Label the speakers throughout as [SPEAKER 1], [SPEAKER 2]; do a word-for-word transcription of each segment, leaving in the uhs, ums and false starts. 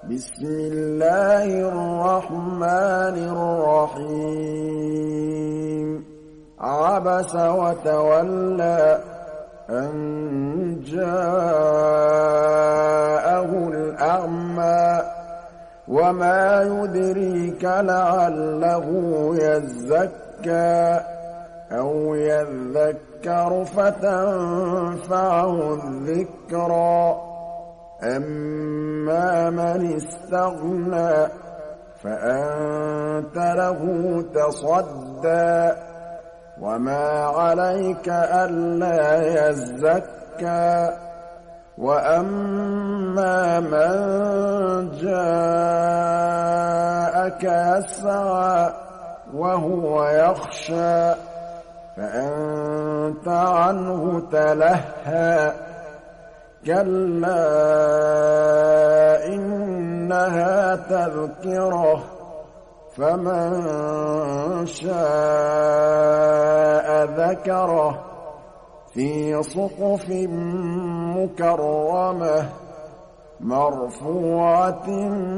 [SPEAKER 1] بسم الله الرحمن الرحيم عبس وتولى أن جاءه الأعمى وما يدريك لعله يزكى أو يذكر فتنفعه الذكرى أما من استغنى فأنت له تصدى وما عليك ألا يزكى وأما من جاءك يسعى وهو يخشى فأنت عنه تلهى كلا إنها تذكرة فمن شاء ذكره في صحف مكرمة مرفوعة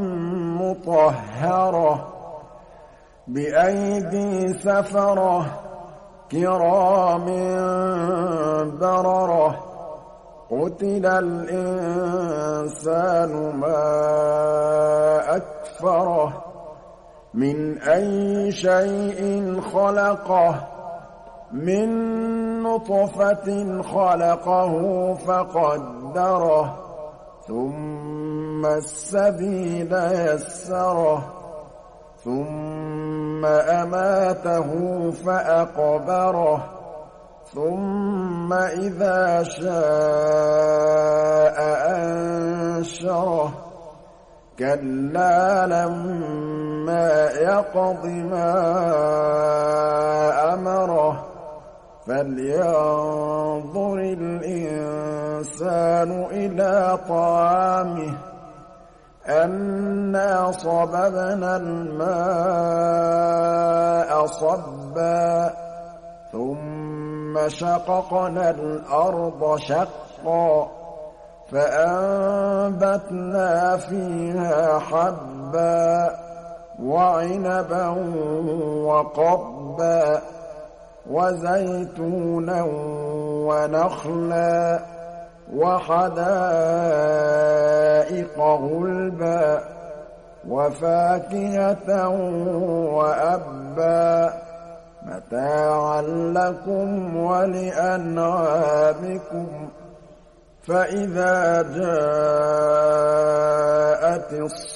[SPEAKER 1] مطهرة بأيدي سفرة كرام بررة قتل الإنسان ما أكفره من أي شيء خلقه من نطفة خلقه فقدره ثم السبيل يسره ثم أماته فأقبره ثم إذا شاء أنشره كلا لما يقض ما أمره فلينظر الإنسان إلى طعامه أنا صببنا الماء صبا ثم شققنا الأرض شقا فأنبتنا فيها حبا وعنبا وقضبا وزيتونا ونخلا وحدائق غلبا وفاكهة وأبا متاعا لكم ولأنعامكم فإذا جاءت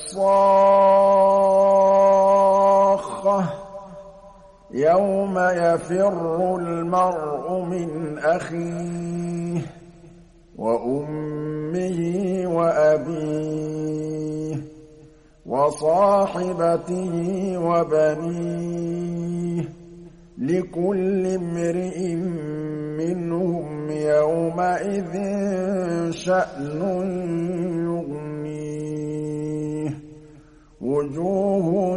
[SPEAKER 1] الصاخة يوم يفر المرء من أخيه وأمه وأبيه وصاحبته وبنيه لكل امرئ منهم يومئذ شأن يغنيه وجوه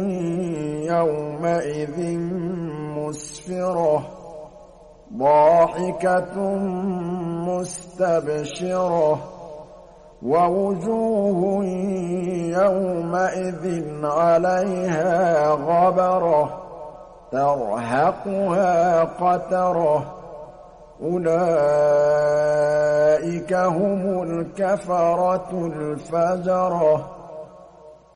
[SPEAKER 1] يومئذ مسفرة ضاحكة مستبشرة ووجوه يومئذ عليها غبرة ترهقها قترة أولئك هم الكفرة الفجرة